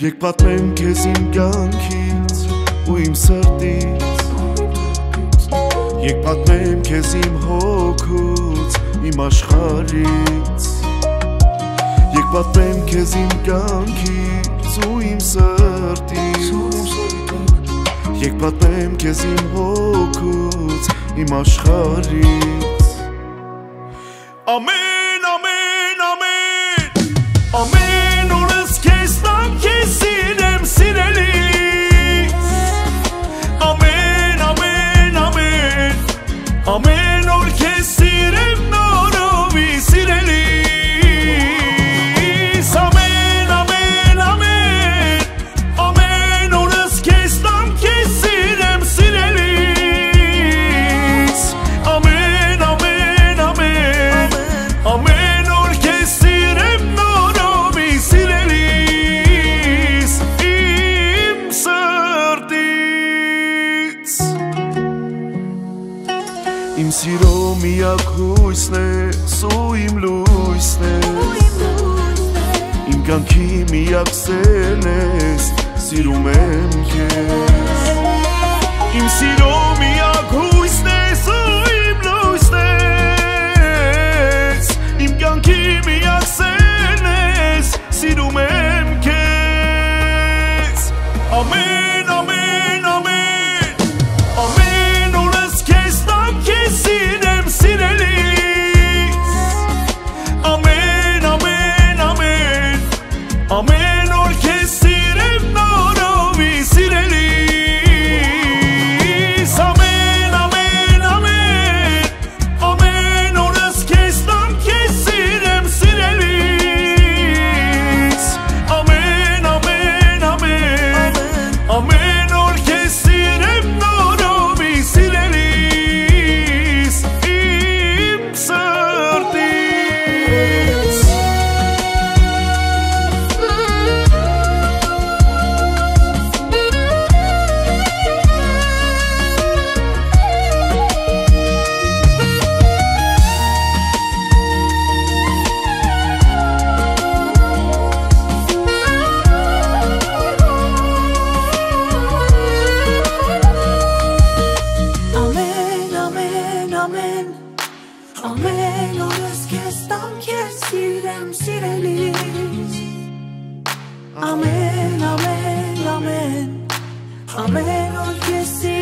Եկ պատմեմ քեզ իմ կյանքից ու իմ սրտից, եկ պատմեմ քեզ իմ հոգուց, իմ աշխարհից, եկ պատմեմ քեզ իմ կյանքից ու իմ սրտից, եկ պատմեմ քեզ իմ հոգուց, իմ աշխարհից։ Ամեն, ամեն, ամեն, ամեն օրս քեզ տամ, քեզ սիրեմ սիրելիս, ամեն, ամեն, ամեն, ամեն օր քեզ սիրեմ նորովի սիրելիս, ամեն, ամեն, ամեն, ամեն օրս քեզ տամ, քեզ սիրեմ սիրելիս, ամեն, ամեն, ամեն, ամեն օր քեզ սիրեմ նորովի սիրելիս, իմ սրտից։ Իմ սիրո միակ հույսն ես ու իմ լույսն ես, իմ կյանքի միակ սերն ես, սիրում եմ քեզ։ Իմ սիրո միակ հույսն ես ու իմ լույսն ես, իմ կյանքի միակ սերն ես, սիրում եմ քեզ։ Ամեն, ամեն, ամեն, ամեն օրս քեզ տամ, քեզ սիրեմ սիրելիս, ամեն, ամեն, ամեն, ամեն օր քեզ սիրեմ նորովի սիրելիս, ամեն, ամեն, ամեն, ամեն օրս քեզ տամ, քեզ սիրեմ սիրելիս, ամեն, ամեն, ամեն, ամեն օր քեզ սիրեմ նորովի սիրելիս, իմ սրտից։ Ամեն, ամեն, ամեն, ամեն օրս քեզ տամ, քեզ սիրեմ սիրելիս, ամեն, ամեն, ամեն, ամեն օր քեզ